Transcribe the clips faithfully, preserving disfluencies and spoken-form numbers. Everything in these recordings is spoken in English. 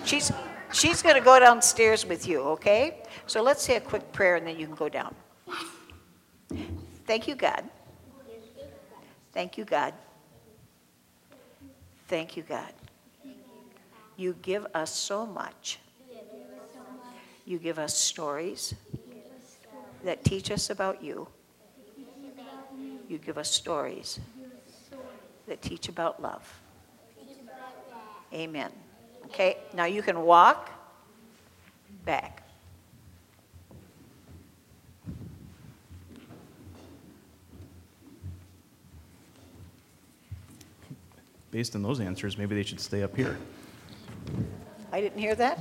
She's, she's going to go downstairs with you, okay? So let's say a quick prayer and then you can go down. Thank you, God. Thank you, God. Thank you, God. You give us so much. You give us stories that teach us about you. You give us stories that teach about love. Amen. Okay, now you can walk back. Based on those answers, maybe they should stay up here. I didn't hear that.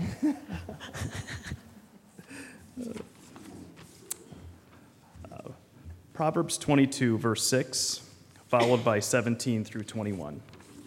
uh, Proverbs twenty-two, verse six, followed by seventeen through twenty-one.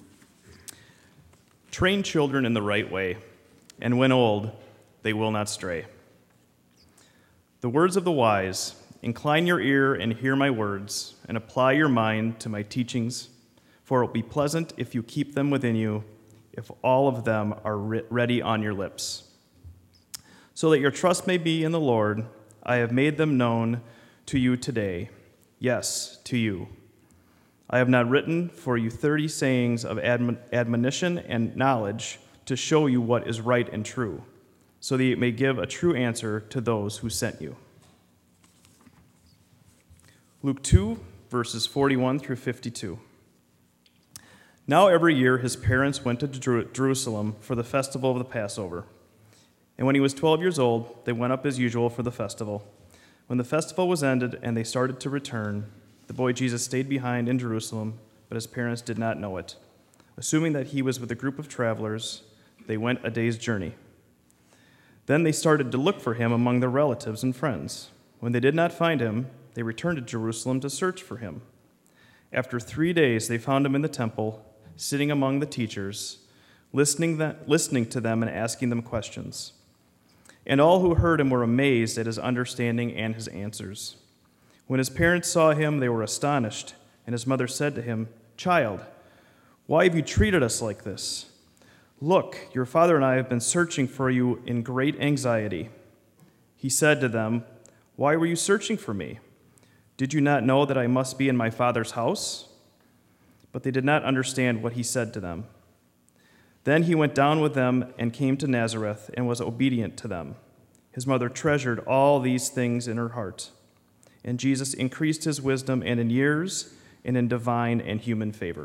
Train children in the right way, and when old, they will not stray. The words of the wise, incline your ear and hear my words, and apply your mind to my teachings, for it will be pleasant if you keep them within you, if all of them are ready on your lips. So that your trust may be in the Lord, I have made them known to you today. Yes, to you. I have not written for you thirty sayings of admon- admonition and knowledge to show you what is right and true, so that you may give a true answer to those who sent you. Luke two, verses forty-one through fifty-two. Now every year his parents went to Jer- Jerusalem for the festival of the Passover. And when he was twelve years old, they went up as usual for the festival. When the festival was ended and they started to return, the boy Jesus stayed behind in Jerusalem, but his parents did not know it. Assuming that he was with a group of travelers, they went a day's journey. Then they started to look for him among their relatives and friends. When they did not find him, they returned to Jerusalem to search for him. After three days, they found him in the temple, sitting among the teachers, listening, that, listening to them and asking them questions. And all who heard him were amazed at his understanding and his answers. When his parents saw him, they were astonished, and his mother said to him, "Child, why have you treated us like this? Look, your father and I have been searching for you in great anxiety." He said to them, "Why were you searching for me? Did you not know that I must be in my father's house?" But they did not understand what he said to them. Then he went down with them and came to Nazareth and was obedient to them. His mother treasured all these things in her heart. And Jesus increased his wisdom and in years and in divine and human favor.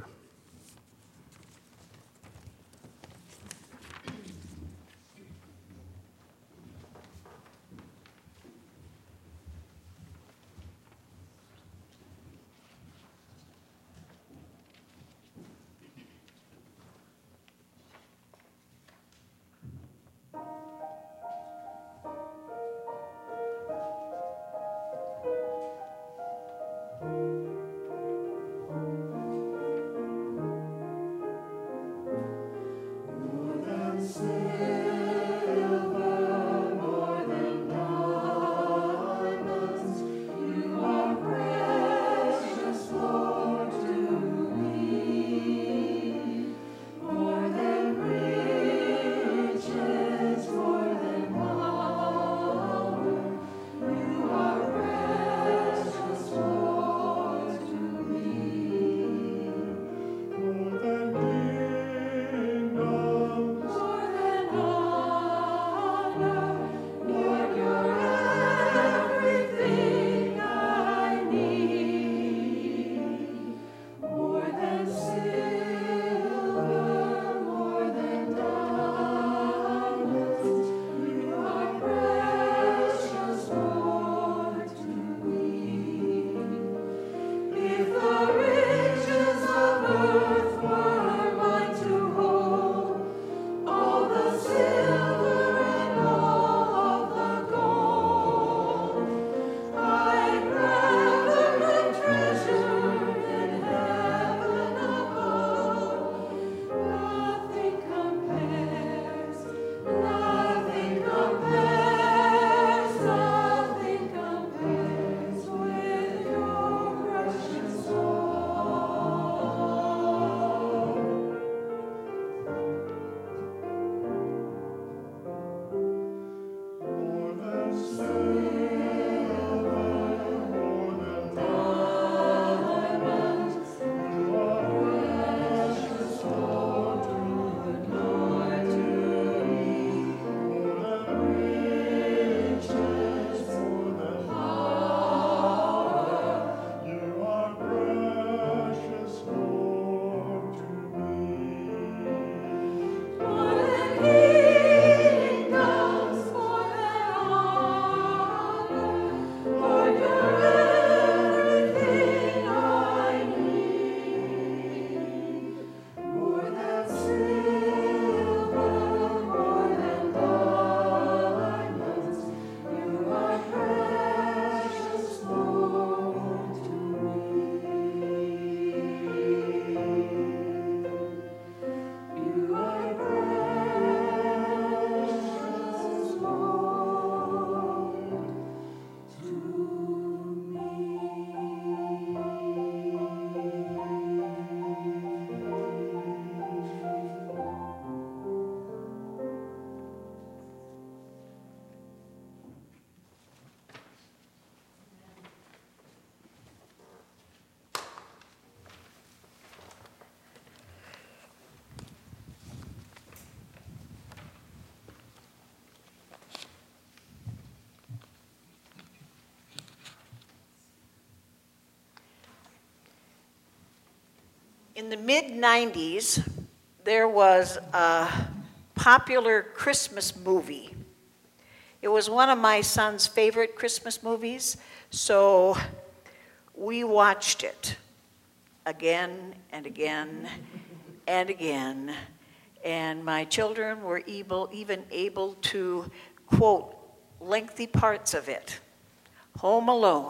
In the mid nineties, there was a popular Christmas movie. It was one of my son's favorite Christmas movies, so we watched it again and again and again. And my children were able, even able to quote lengthy parts of it. Home Alone.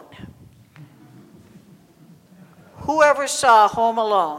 Whoever saw Home Alone?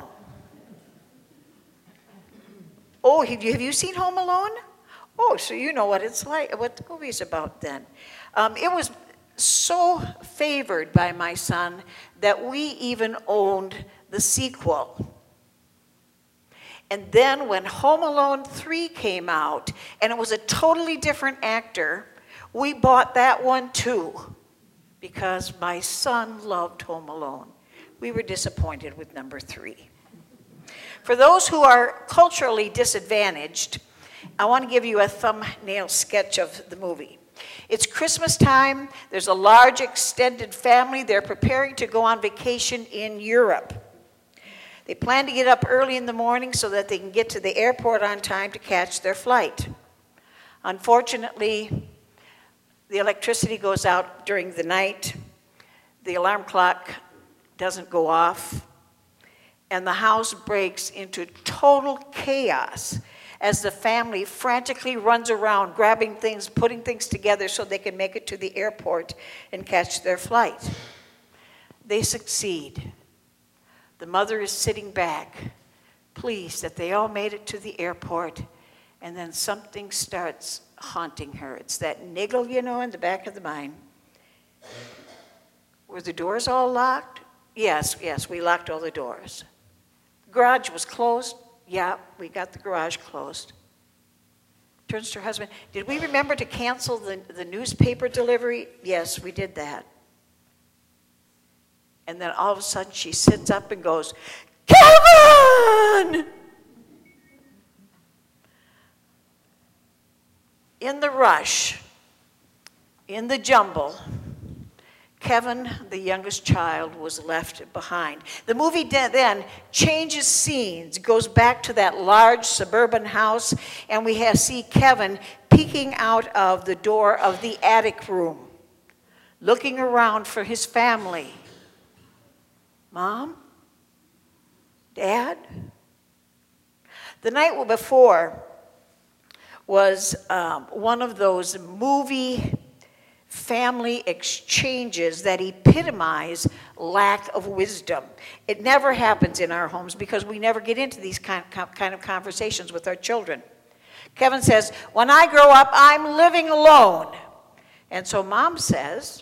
Oh, have you, have you seen Home Alone? Oh, so you know what it's like, what the movie's about then. Um, it was so favored by my son that we even owned the sequel. And then when Home Alone three came out, and it was a totally different actor, we bought that one too, because my son loved Home Alone. We were disappointed with number three. For those who are culturally disadvantaged, I want to give you a thumbnail sketch of the movie. It's Christmas time. There's a large extended family. They're preparing to go on vacation in Europe. They plan to get up early in the morning so that they can get to the airport on time to catch their flight. Unfortunately, the electricity goes out during the night. The alarm clock doesn't go off. And the house breaks into total chaos as the family frantically runs around, grabbing things, putting things together so they can make it to the airport and catch their flight. They succeed. The mother is sitting back, pleased that they all made it to the airport, and then something starts haunting her. It's that niggle, you know, in the back of the mind. Were the doors all locked? Yes, yes, we locked all the doors. Garage was closed. Yeah, we got the garage closed. Turns to her husband, did we remember to cancel the, the newspaper delivery? Yes, we did that. And then all of a sudden she sits up and goes, Kevin! In the rush, in the jumble, Kevin, the youngest child, was left behind. The movie then changes scenes, goes back to that large suburban house, and we have, see Kevin peeking out of the door of the attic room, looking around for his family. Mom? Dad? The night before was um, one of those movie family exchanges that epitomize lack of wisdom. It never happens in our homes because we never get into these kind of, kind of conversations with our children. Kevin says, when I grow up, I'm living alone. And so Mom says,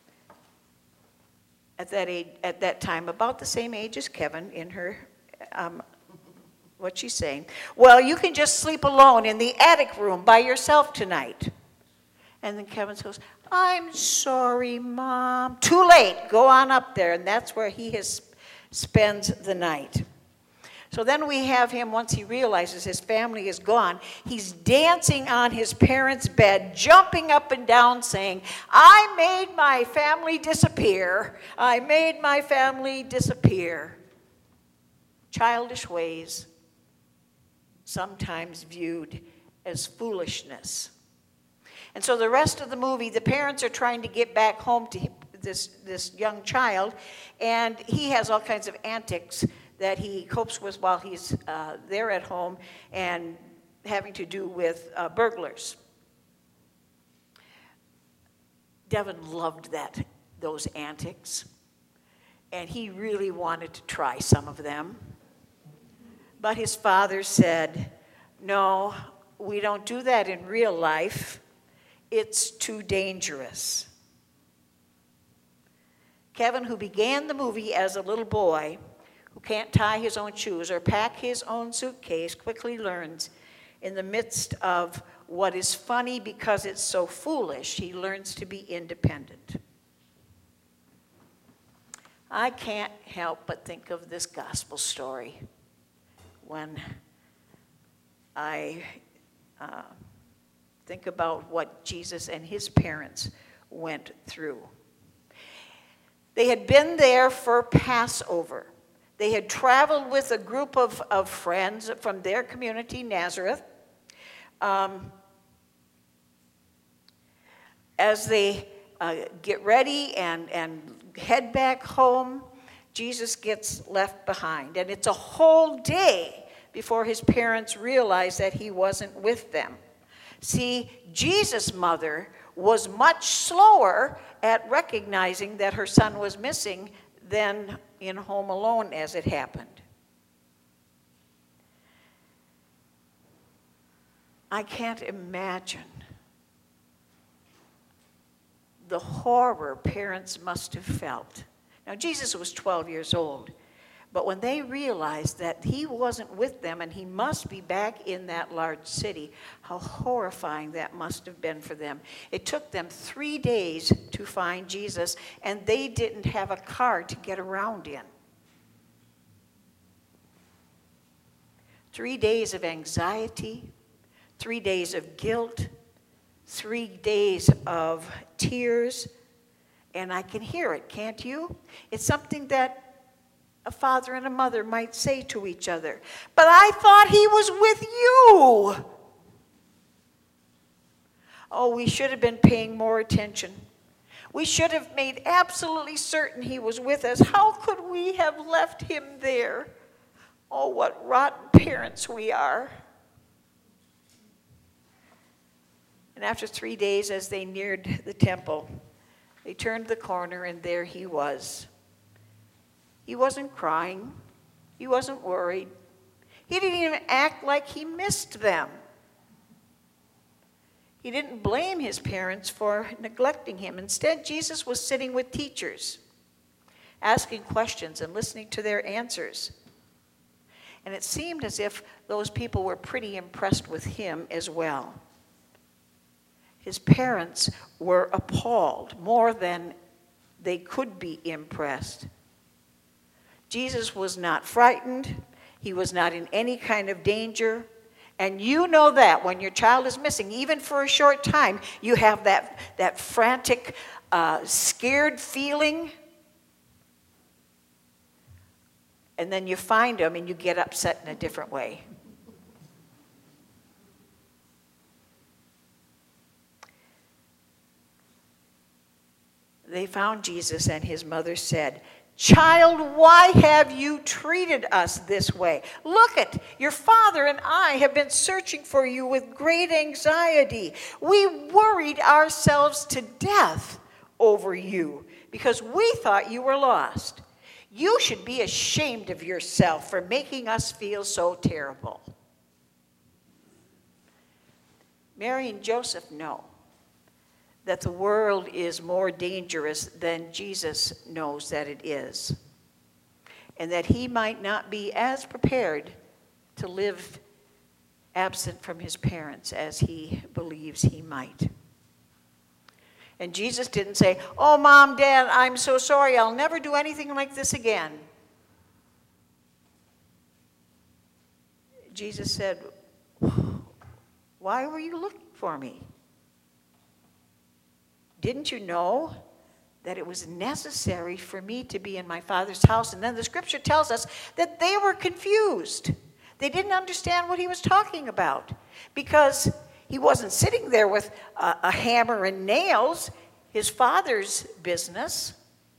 at that age, at that time, about the same age as Kevin in her, um, what she's saying, well, you can just sleep alone in the attic room by yourself tonight. And then Kevin says, I'm sorry, Mom. Too late. Go on up there. And that's where he has, spends the night. So then we have him, once he realizes his family is gone, he's dancing on his parents' bed, jumping up and down, saying, I made my family disappear. I made my family disappear. Childish ways, sometimes viewed as foolishness. And so the rest of the movie, the parents are trying to get back home to this, this young child, and he has all kinds of antics that he copes with while he's uh, there at home and having to do with uh, burglars. Devin loved that, those antics, and he really wanted to try some of them. But his father said, no, we don't do that in real life. It's too dangerous. Kevin, who began the movie as a little boy who can't tie his own shoes or pack his own suitcase, quickly learns in the midst of what is funny because it's so foolish, he learns to be independent. I can't help but think of this gospel story when I uh, think about what Jesus and his parents went through. They had been there for Passover. They had traveled with a group of, of friends from their community, Nazareth. Um, as they uh, get ready and, and head back home, Jesus gets left behind. And it's a whole day before his parents realize that he wasn't with them. See, Jesus' mother was much slower at recognizing that her son was missing than in Home Alone as it happened. I can't imagine the horror parents must have felt. Now, Jesus was twelve years old, but when they realized that he wasn't with them and he must be back in that large city, how horrifying that must have been for them. It took them three days to find Jesus, and they didn't have a car to get around in. Three days of anxiety, three days of guilt, three days of tears, and I can hear it, can't you? It's something that a father and a mother might say to each other. But I thought he was with you. Oh, we should have been paying more attention. We should have made absolutely certain he was with us. How could we have left him there? Oh, what rotten parents we are. And after three days, as they neared the temple, they turned the corner, and there he was. He wasn't crying. He wasn't worried. He didn't even act like he missed them. He didn't blame his parents for neglecting him. Instead, Jesus was sitting with teachers, asking questions and listening to their answers. And it seemed as if those people were pretty impressed with him as well. His parents were appalled more than they could be impressed. Jesus was not frightened. He was not in any kind of danger. And you know that when your child is missing, even for a short time, you have that, that frantic, uh, scared feeling. And then you find them and you get upset in a different way. They found Jesus, and his mother said, "Child, why have you treated us this way? Look it, your father and I have been searching for you with great anxiety. We worried ourselves to death over you because we thought you were lost. You should be ashamed of yourself for making us feel so terrible." Mary and Joseph know that the world is more dangerous than Jesus knows that it is, and that he might not be as prepared to live absent from his parents as he believes he might. And Jesus didn't say, "Oh, Mom, Dad, I'm so sorry. I'll never do anything like this again." Jesus said, "Why were you looking for me? Didn't you know that it was necessary for me to be in my Father's house?" And then the scripture tells us that they were confused. They didn't understand what he was talking about because he wasn't sitting there with a, a hammer and nails, his Father's business.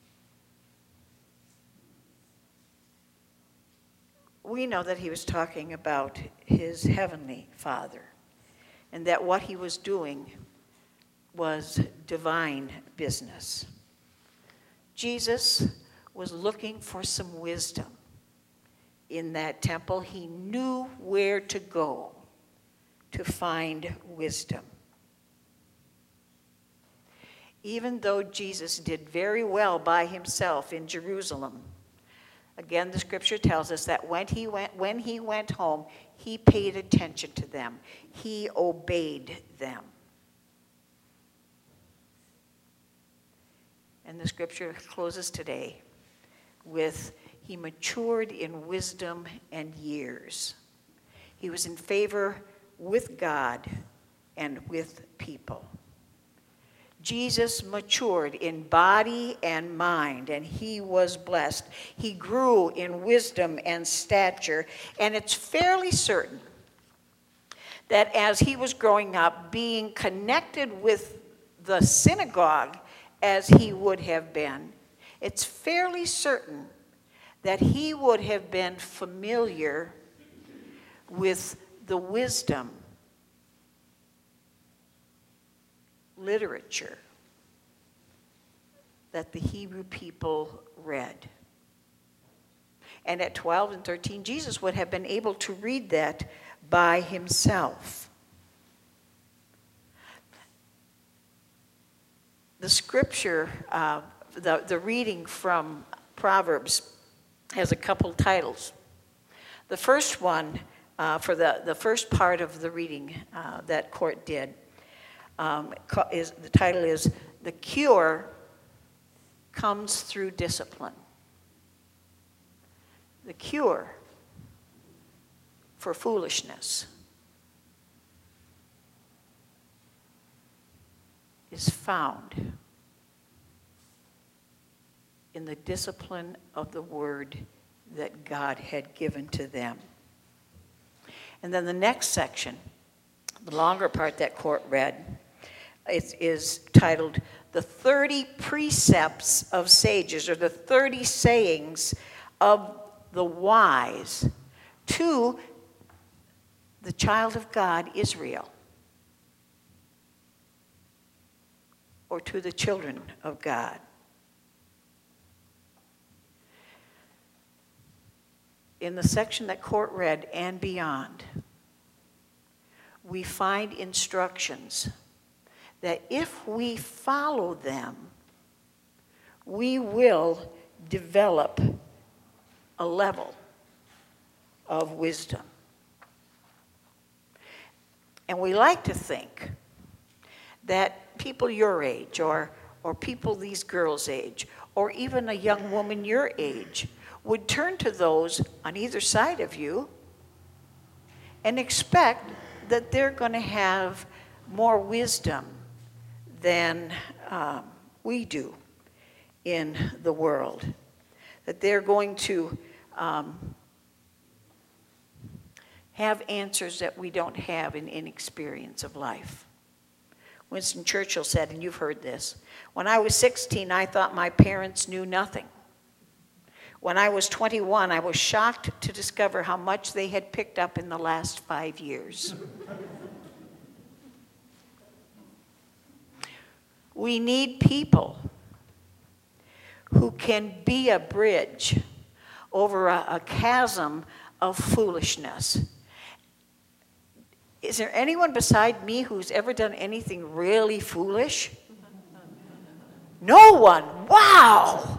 We know that he was talking about his heavenly Father, and that what he was doing was divine business. Jesus was looking for some wisdom in that temple. He knew where to go to find wisdom. Even though Jesus did very well by himself in Jerusalem, again, the scripture tells us that when he went, when he went home, he paid attention to them. He obeyed them. And the scripture closes today with, he matured in wisdom and years. He was in favor with God and with people. Jesus matured in body and mind, and he was blessed. He grew in wisdom and stature, and it's fairly certain that as he was growing up, being connected with the synagogue as he would have been, it's fairly certain that he would have been familiar with the wisdom literature that the Hebrew people read. And at twelve and thirteen, Jesus would have been able to read that by himself. The scripture, uh, the, the reading from Proverbs has a couple titles. The first one, uh, for the, the first part of the reading uh, that Court did, um, is, the title is "The Cure Comes Through Discipline." The cure for foolishness is found in the discipline of the word that God had given to them. And then the next section, the longer part that Court read, it is titled "The thirty Precepts of Sages," or the thirty sayings of the wise to the child of God, Israel, or to the children of God. In the section that Court read and beyond, we find instructions that if we follow them, we will develop a level of wisdom. And we like to think that people your age, or, or people these girls' age, or even a young woman your age, would turn to those on either side of you and expect that they're going to have more wisdom than um, we do in the world. That they're going to um, have answers that we don't have in inexperience of life. Winston Churchill said, and you've heard this, "When I was sixteen, I thought my parents knew nothing. When I was twenty-one, I was shocked to discover how much they had picked up in the last five years." We need people who can be a bridge over a, a chasm of foolishness. Is there anyone beside me who's ever done anything really foolish? No one. Wow.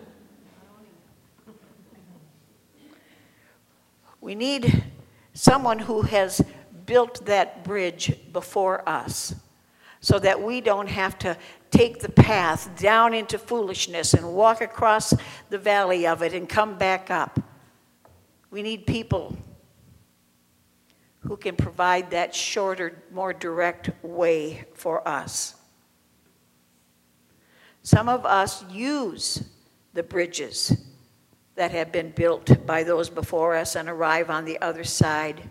We need someone who has built that bridge before us so that we don't have to take the path down into foolishness and walk across the valley of it and come back up. We need people who can provide that shorter, more direct way for us. Some of us use the bridges that have been built by those before us and arrive on the other side.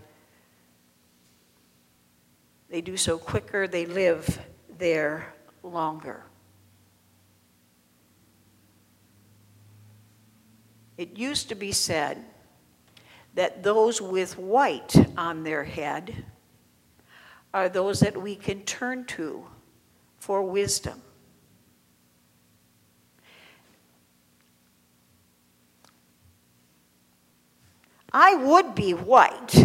They do so quicker, they live there longer. It used to be said that those with white on their head are those that we can turn to for wisdom. I would be white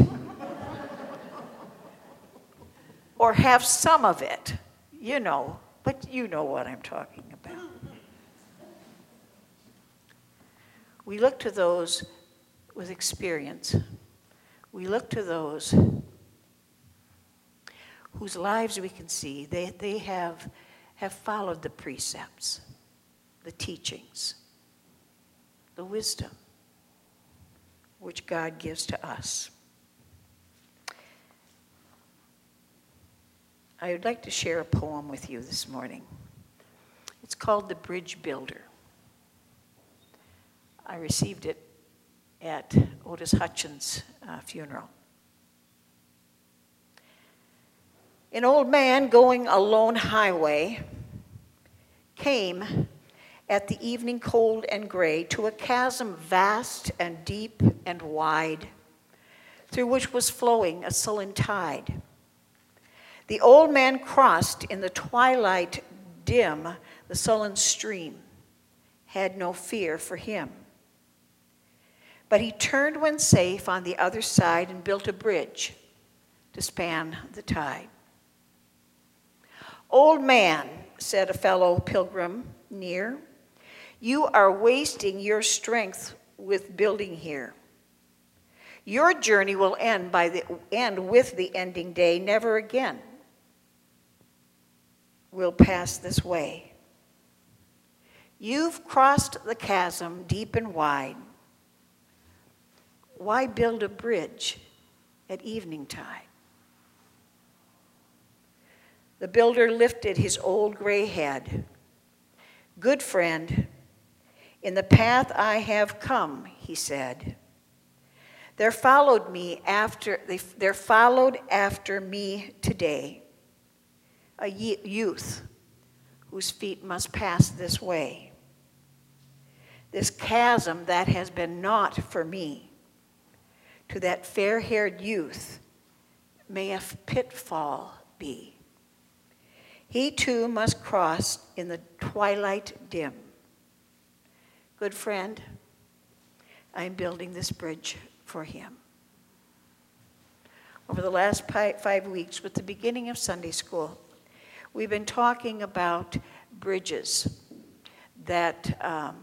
or have some of it, you know, but you know what I'm talking about. We look to those with experience. We look to those whose lives we can see, they, they have, have followed the precepts, the teachings, the wisdom which God gives to us. I would like to share a poem with you this morning. called The Bridge Builder. I received it at Otis Hutchins' uh, funeral. An old man going a lone highway came at the evening cold and gray to a chasm vast and deep and wide, through which was flowing a sullen tide. The old man crossed in the twilight dim the sullen stream, had no fear for him. But he turned when safe on the other side and built a bridge to span the tide. "Old man," said a fellow pilgrim near, "you are wasting your strength with building here. Your journey will end by the end with the ending day. Never again will pass this way. You've crossed the chasm deep and wide. Why build a bridge at evening tide?" The builder lifted his old gray head. "Good friend, in the path I have come," he said, there followed me after they, there followed after me today a youth whose feet must pass this way. This chasm that has been not for me, to that fair-haired youth may a pitfall be. He too must cross in the twilight dim. Good friend, I am building this bridge for him. Over the last five weeks, with the beginning of Sunday school, we've been talking about bridges that, um,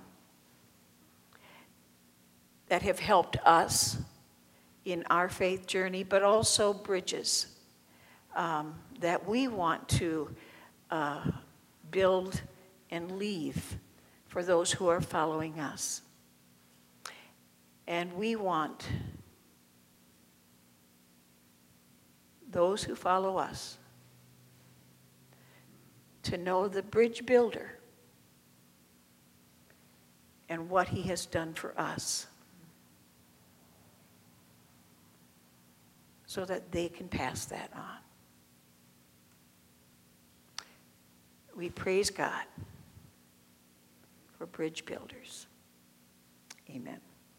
that have helped us in our faith journey, but also bridges um, that we want to uh, build and leave for those who are following us. And we want those who follow us to know the bridge builder and what he has done for us, so that they can pass that on. We praise God for bridge builders. Amen.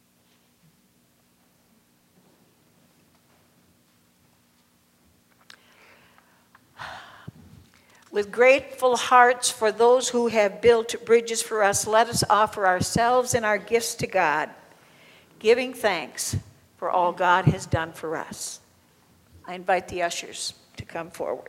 With grateful hearts for those who have built bridges for us, let us offer ourselves and our gifts to God, giving thanks for all God has done for us. I invite the ushers to come forward.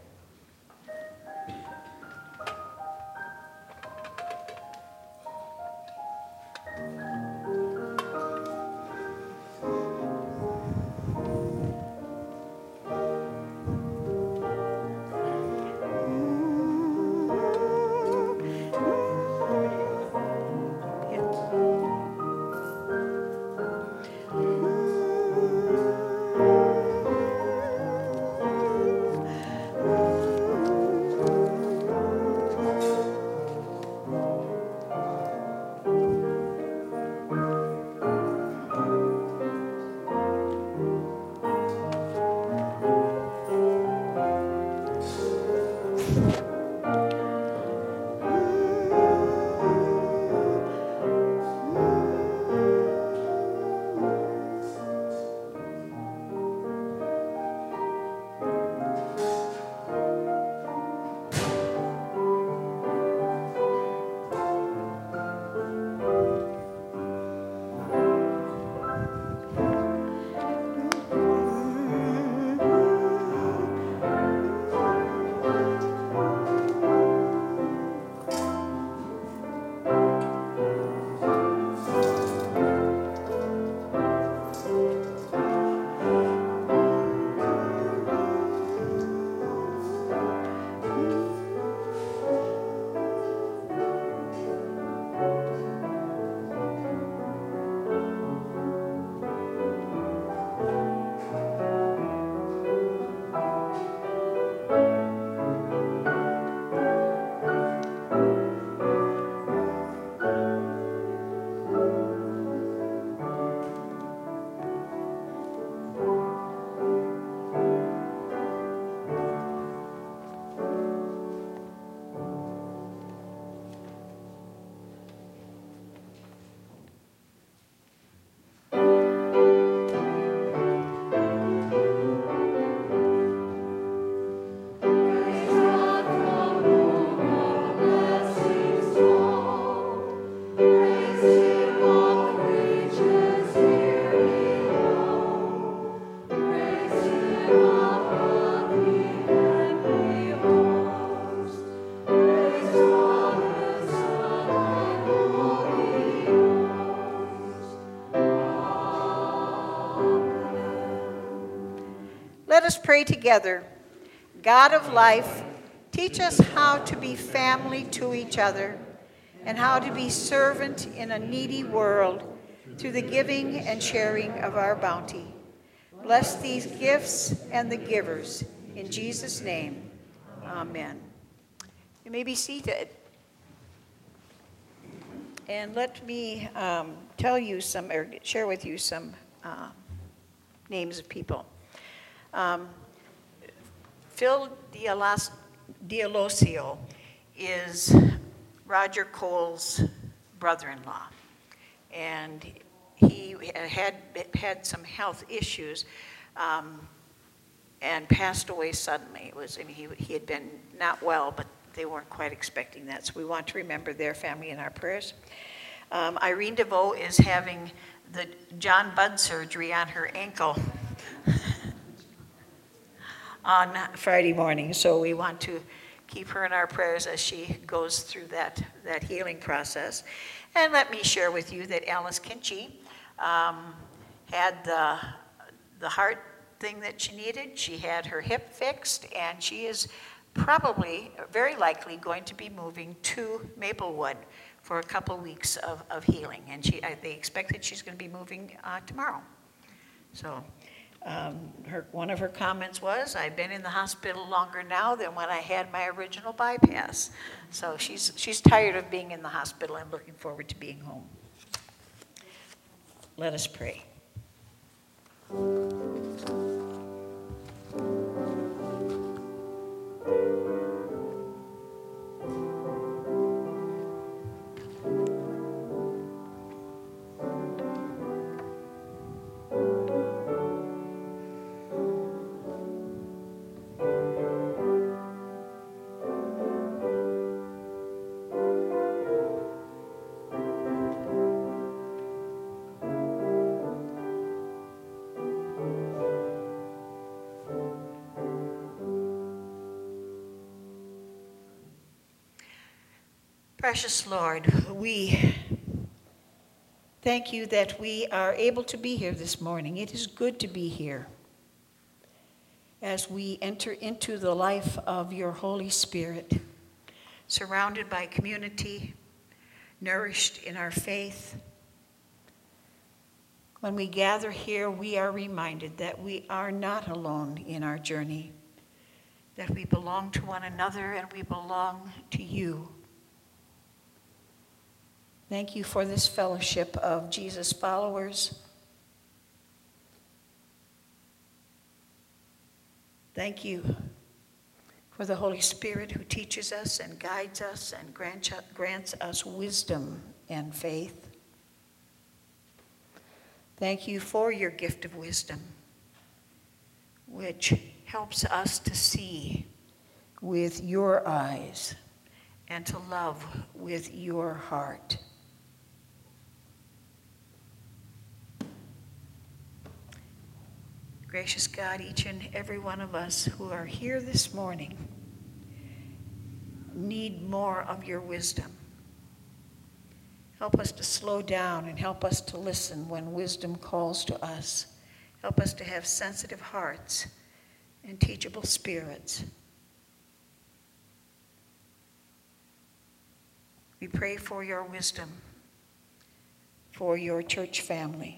pray together. God of life, teach us how to be family to each other and how to be servant in a needy world through the giving and sharing of our bounty. Bless these gifts and the givers. In Jesus' name, amen. You may be seated. And let me um, tell you some, or share with you some uh, names of people. Um, Phil Dialosio is Roger Cole's brother-in-law, and he had had some health issues um, and passed away suddenly. It was, I mean, he, he had been not well, but they weren't quite expecting that, so we want to remember their family in our prayers. Um, Irene DeVoe is having the John Budd surgery on her ankle on Friday morning, so we want to keep her in our prayers as she goes through that, that healing process. And let me share with you that Alice Kinchy um, had the, the heart thing that she needed. She had her hip fixed, and she is probably, very likely, going to be moving to Maplewood for a couple weeks of, of healing. And she, I, they expect that she's going to be moving uh, tomorrow. So um, her, one of her comments was, I've been in the hospital longer now than when I had my original bypass. So she's, she's tired of being in the hospital and looking forward to being home. Let us pray. Precious Lord, we thank you that we are able to be here this morning. It is good to be here as we enter into the life of your Holy Spirit, surrounded by community, nourished in our faith. When we gather here, we are reminded that we are not alone in our journey, that we belong to one another and we belong to you. Thank you for this fellowship of Jesus followers. Thank you for the Holy Spirit who teaches us and guides us and grants us wisdom and faith. Thank you for your gift of wisdom, which helps us to see with your eyes and to love with your heart. Gracious God, each and every one of us who are here this morning need more of your wisdom. Help us to slow down and help us to listen when wisdom calls to us. Help us to have sensitive hearts and teachable spirits. We pray for your wisdom, for your church family.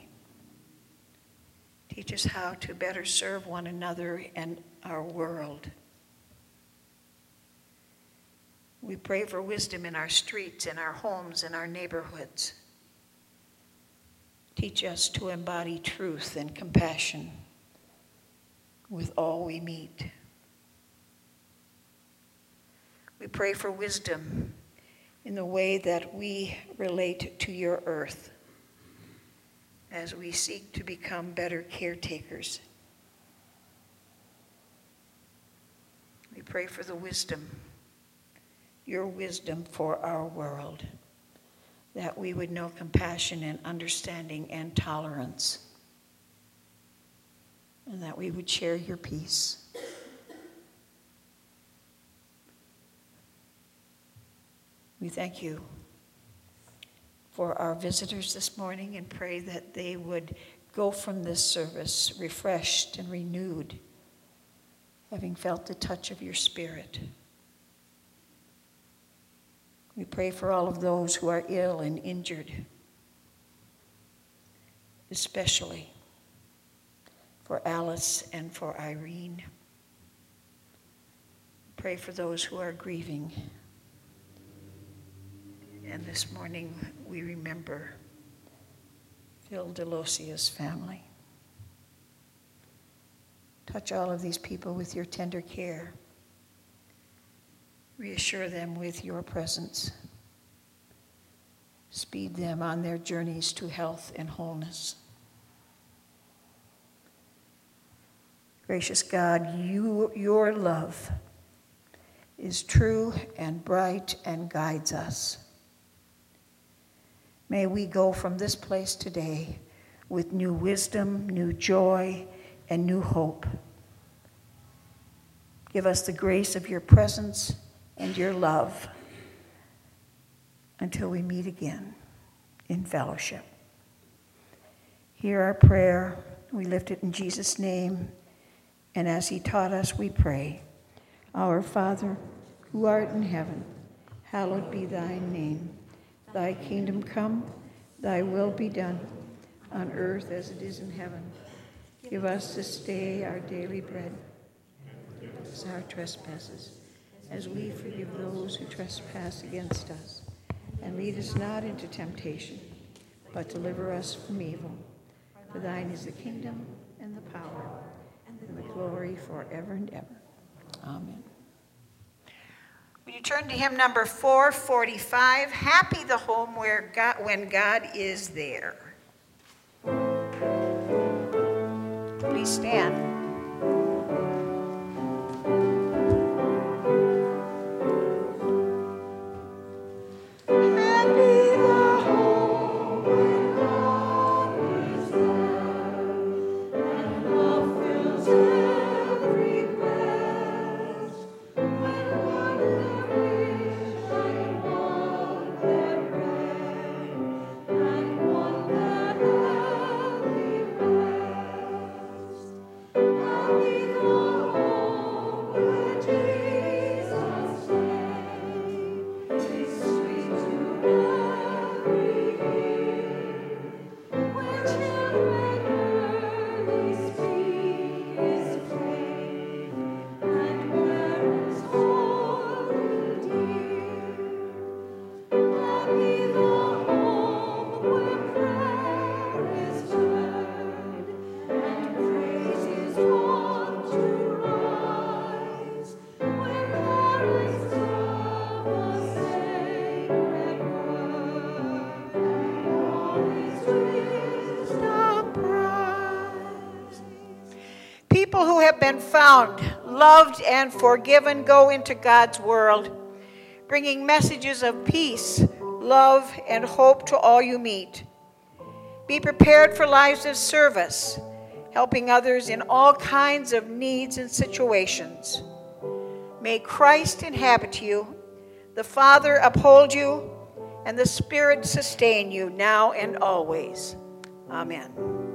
Teach us how to better serve one another and our world. We pray for wisdom in our streets, in our homes, in our neighborhoods. Teach us to embody truth and compassion with all we meet. We pray for wisdom in the way that we relate to your earth, as we seek to become better caretakers. We pray for the wisdom, your wisdom for our world, that we would know compassion and understanding and tolerance, and that we would share your peace. We thank you for our visitors this morning and pray that they would go from this service refreshed and renewed having felt the touch of your Spirit. We pray for all of those who are ill and injured, especially for Alice and for Irene. Pray for those who are grieving. And this morning we remember Phil DeLosia's family. Touch all of these people with your tender care. Reassure them with your presence. Speed them on their journeys to health and wholeness. Gracious God, you, your love is true and bright and guides us. May we go from this place today with new wisdom, new joy, and new hope. Give us the grace of your presence and your love until we meet again in fellowship. Hear our prayer. We lift it in Jesus' name. And as he taught us, we pray, Our Father, who art in heaven, hallowed be thy name. Thy kingdom come, thy will be done, on earth as it is in heaven. Give us this day our daily bread. Forgive us our trespasses, as we forgive those who trespass against us. And lead us not into temptation, but deliver us from evil. For thine is the kingdom and the power and the glory forever and ever. Amen. Will you turn to hymn number four forty-five, Happy the Home Where God, When God is There. Please stand. People who have been found, loved, and forgiven go into God's world, bringing messages of peace, love, and hope to all you meet. Be prepared for lives of service, helping others in all kinds of needs and situations. May Christ inhabit you, the Father uphold you, and the Spirit sustain you now and always. Amen.